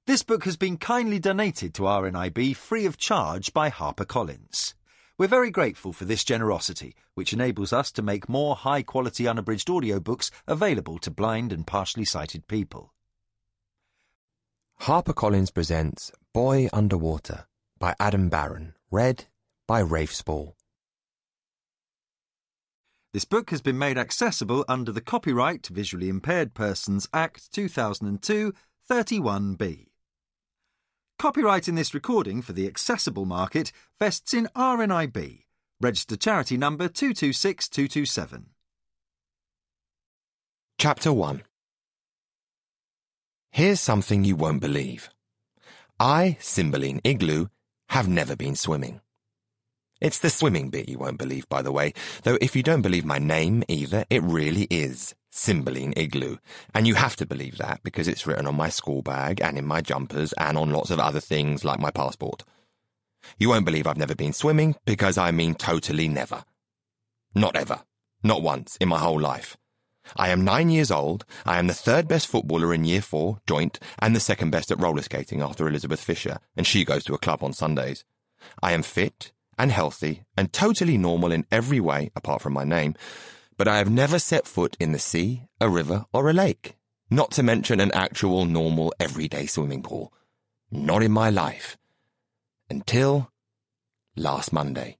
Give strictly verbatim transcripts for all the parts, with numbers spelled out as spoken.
This book has been kindly donated to R N I B free of charge by HarperCollins. We're very grateful for this generosity, which enables us to make more high-quality unabridged audiobooks available to blind and partially sighted people. HarperCollins presents Boy Underwater by Adam Barron, read by Rafe Spall. This book has been made accessible under the Copyright to Visually Impaired Persons Act two thousand two, thirty-one B. Copyright in this recording for the accessible market vests in R N I B, registered charity number two two six two two seven. Chapter one. Here's something you won't believe. I, Cymbeline Igloo, have never been swimming. It's the swimming bit you won't believe, by the way, though if you don't believe my name either, it really is Cymbeline Igloo, and you have to believe that because it's written on my school bag and in my jumpers and on lots of other things like my passport. You won't believe I've never been swimming because I mean totally never. Not ever. Not once in my whole life. I am nine years old, I am the third best footballer in year four, joint, and the second best at roller skating after Elizabeth Fisher, and she goes to a club on Sundays. I am fit and healthy and totally normal in every way apart from my name, but I have never set foot in the sea, a river, or a lake, not to mention an actual normal everyday swimming pool. Not in my life. Until last Monday.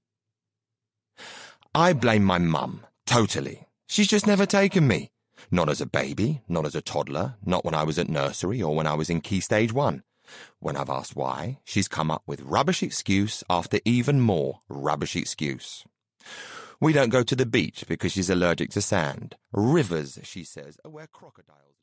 I blame my mum, totally. She's just never taken me. Not as a baby, not as a toddler, not when I was at nursery or when I was in Key Stage one. When I've asked why, she's come up with rubbish excuse after even more rubbish excuse. We don't go to the beach because she's allergic to sand. Rivers, she says, are where crocodiles